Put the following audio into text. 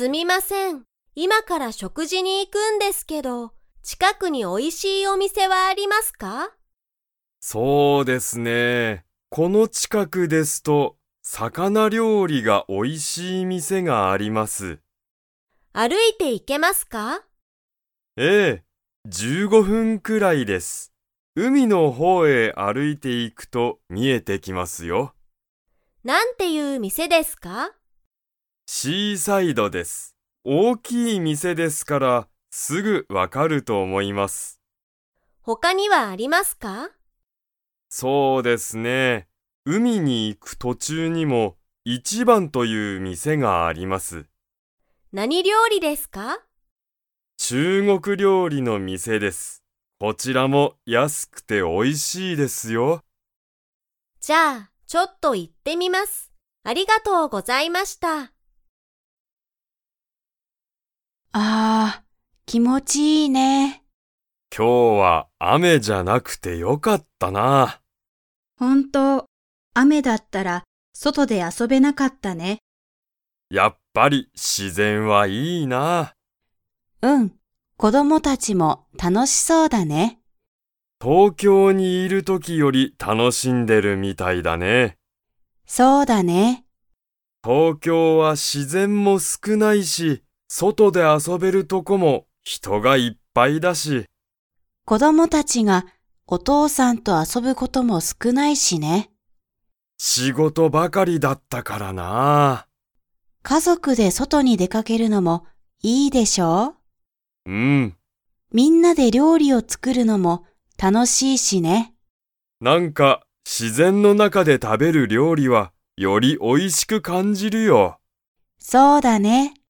すみません。今から食事に行くんですけど、近くにおいしいお店はありますか？ そうですね。この近くですと、魚料理がおいしい店があります。 歩いて行けますか？ ええ、15分くらいです。海の方へ歩いていくと見えてきますよ。 なんていう店ですか？ シーサイドです。大きい店ですから、すぐわかると思います。 他にはありますか？ そうですね。海に行く途中にも一番という店があります。 何料理ですか？ 中国料理の店です。こちらも安くて美味しいですよ。 じゃあ、ちょっと行ってみます。ありがとうございました。 気持ちいいね。 今日は雨じゃなくてよかったな。 本当、雨だったら外で遊べなかったね。 やっぱり自然はいいな。 うん、子供たちも楽しそうだね。 東京にいる時より楽しんでるみたいだね。 そうだね。 東京は自然も少ないし、外で遊べるとこも人がいっぱいだし。 子供たちがお父さんと遊ぶことも少ないしね。 仕事ばかりだったからな。 家族で外に出かけるのもいいでしょう？ うん。 みんなで料理を作るのも楽しいしね。 なんか自然の中で食べる料理はより美味しく感じるよ。 そうだね。